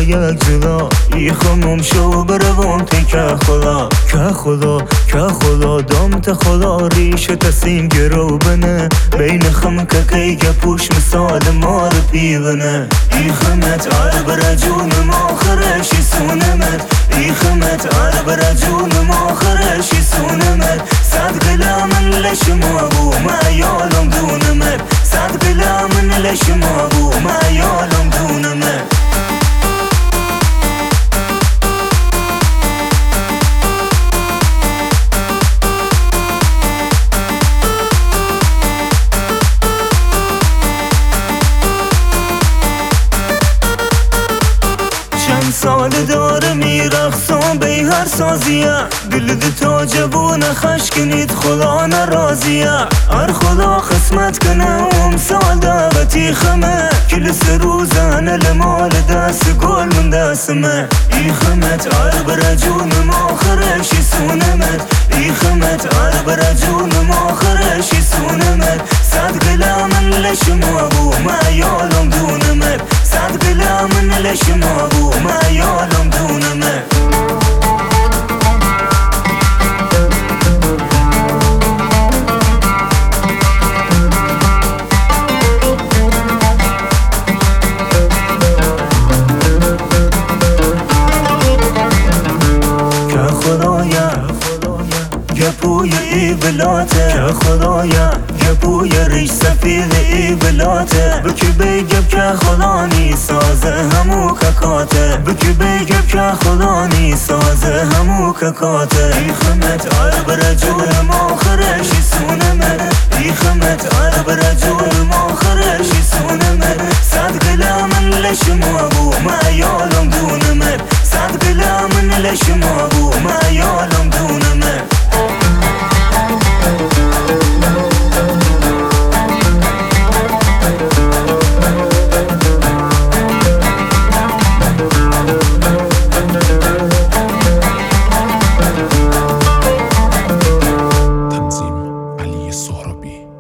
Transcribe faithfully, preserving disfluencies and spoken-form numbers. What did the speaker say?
یک جدا ای خموم شو بروم تی که خدا که خدا که خدا دامت خدا ریش تسیم گرو بنه بین خم که کی که پوش مثال مار پیونه ای خمت آر برجون ما خرشی سونمت ای خمت آر برجون ما خرشی سونمت صد قلا من لشما بو ما یالم دونمت صد قلا من لشما بو ما یالم دونمت سال داره میرخصم به هر سازیه دل ده تا جوون خشکنید خدا نرازیه هر خدا خسمت کنه ام سال دعوتی خمه کل سروزن المال دست گل من دستمه ای خمت آر برجون ما خرشی سونمت ای خمت آر برجون ما خرشی سونمت صد قلا من لشما بو ما یالم دونمت صد قلا من لشما بو ما یالم دونمت گپوی ای بلاته که خدایا گپوی ریش سفید ای بلاته بکی بگب که خدا نی سازه همو ککاته بکی بگب که خدا نی سازه همو ککاته ای خمت آر برجون ما خرشی سونمت ای خمت آر برجون ما خرشی سونمت صد قلا من لشما بو ما یالم دونمت صد قلا من لشما بو ما یالم دونمت تنظیم علی سهرابی.